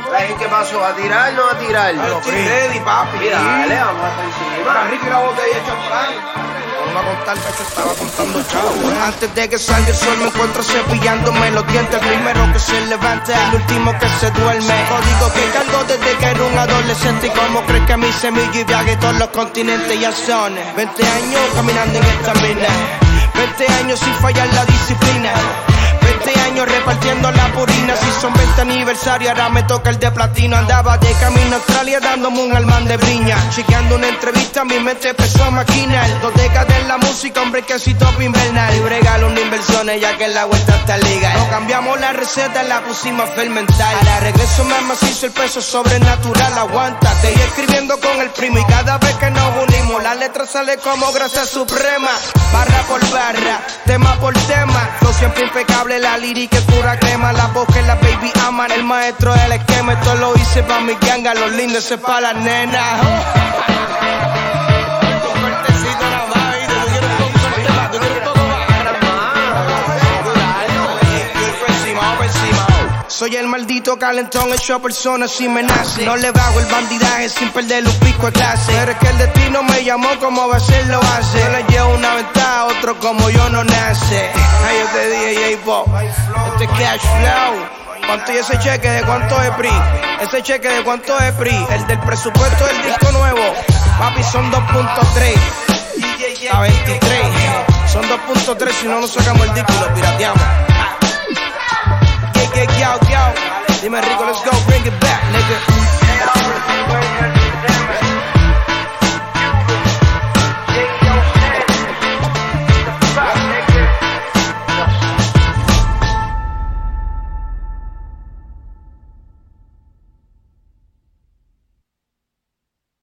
¿Qué pasó? ¿A tirar? ¿No a tirar? Yo estoy ready, papi. Mira, dale, vamos hasta encima. Está rico la botella de champán. Vamos a contar que yo estaba contando chavos. Antes de que salga el sol me encuentro cepillándome los dientes. El primero que se levanta, el último que se duerme. Código que cargo desde que era un adolescente. Y como crees que mi semilla y viaje todos los continentes ya son 20 años caminando en esta mina. 20 años sin fallar la disciplina. 20 años repartiendo la purina. Si son 20 aniversarios, ahora me toca el de platino. Andaba de camino a Australia dándome un almán de briña. Chequeando una entrevista, mi mente empezó a maquinar. 2 décadas en la música, hombre, casi top invernal. Y bregalo una inversiones ya que la vuelta está legal. No cambiamos la receta, la pusimos a fermentar. Ahora regreso más macizo, el peso sobrenatural. Aguántate, y escribiendo con el primo. Y cada vez que nos unimos, la letra sale como grasa suprema. Barra por barra, tema por tema. Lo siempre impecable, la lírica es pura crema. La voz que la baby aman, el maestro del esquema. Esto lo hice pa' mi ganga, los lindos es pa' las nenas. Soy el maldito calentón hecho persona si me nace. No le bajo el bandidaje sin perder un pico de clase. Pero es que el destino me llamó, como va a ser lo hace. Yo le llevo una ventaja a otro como yo no nace. Ay, yo te dije, J-Pop, este es cash flow. ¿Cuánto y ese cheque de cuánto es PRI? Ese cheque de cuánto es PRI. El del presupuesto del disco nuevo. Papi, son 2.3 a 23. Son 2.3, si no nos sacamos el disco y lo pirateamos. Yo. Dime rico, let's go, bring it back, nigga.